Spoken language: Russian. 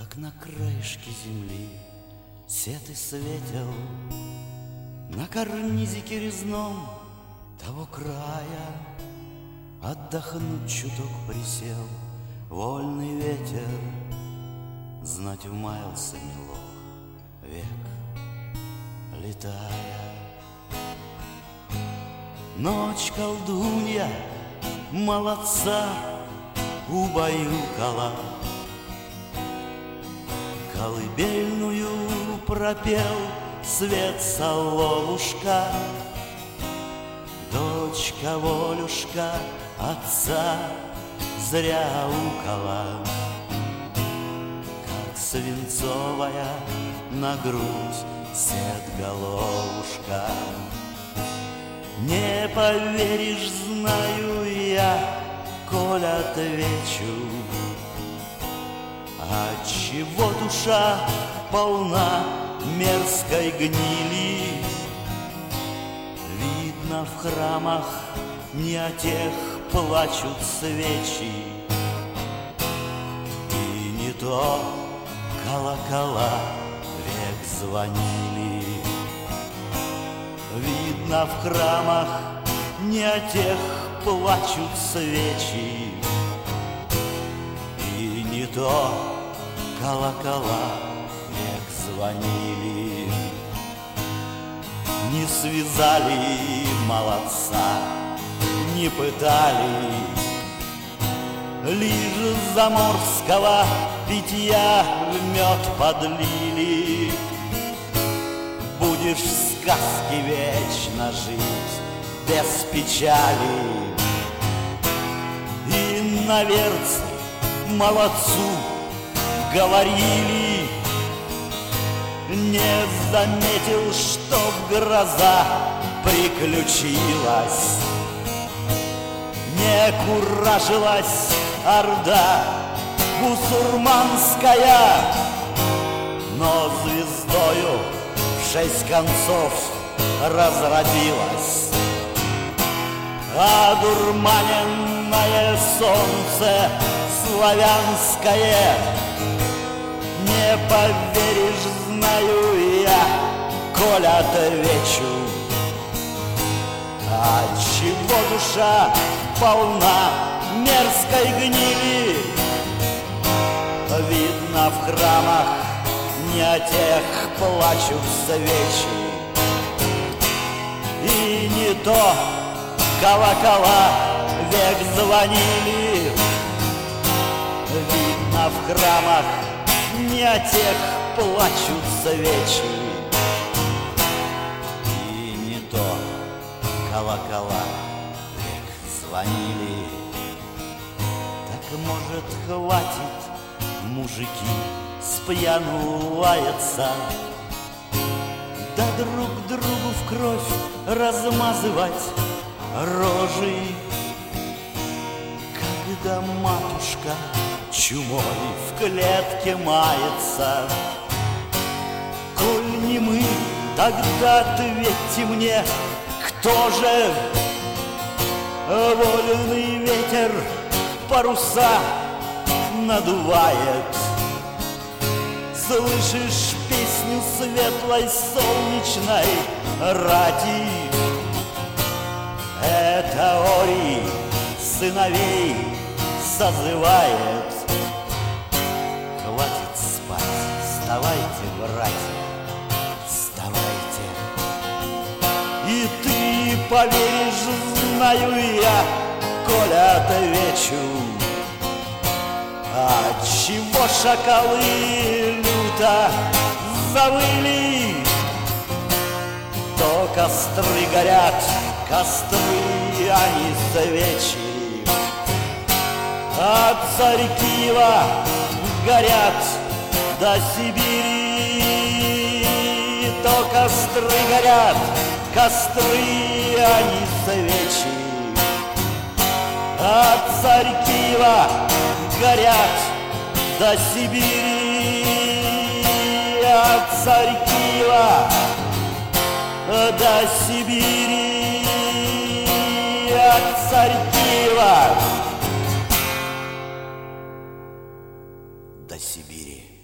Как на краешке земли свет и светел, на карнизике резном того края отдохнуть чуток присел вольный ветер, знать умаялся мелок век летая. Ночь колдунья молодца убаюкала, колыбельную пропел свет соловушка. Дочка Волюшка отца зря укала, как свинцовая на грудь сед головушка. Не поверишь, знаю я, коль отвечу, отчего душа полна мерзкой гнили. Видно, в храмах не о тех плачут свечи, и не то колокола век звонили. Видно, в храмах не о тех плачут свечи, и не то колокола век звонили. Не связали молодца, не пытали, лишь заморского питья в мед подлили. Будешь в сказке вечно жить без печали, и наверце молодцу говорили, не заметил, что гроза приключилась, не куражилась орда бусурманская, но звездою в 6 концов разродилась. Одурманенное солнце славянское, не поверишь, знаю я, коль отвечу, отчего душа полна мерзкой гнили. Видно, в храмах не о тех плачут свечи, и не то колокола век звонили. Видно, в храмах не о тех плачут свечи, и не то колокола век звонили. Так, может, хватит, мужики, с пьяну лаяться, да друг другу в кровь размазывать рожи, когда матушка чумой в клетке мается. Коль не мы, тогда ответьте мне, кто же? Вольный ветер паруса надувает. Слышишь песню светлой солнечной рати? Это Орий сыновей созывает. Хватит спать, вставайте, братья, вставайте. И ты поверишь, знаю я, коль отвечу, отчего шакалы люто завыли. То костры горят, костры, а не свечи. От Царькиева горят до Сибири. То костры горят, костры, а не свечи. От Царькиева горят до Сибири. От Царькиева до Сибири. От Царькиева до Сибири.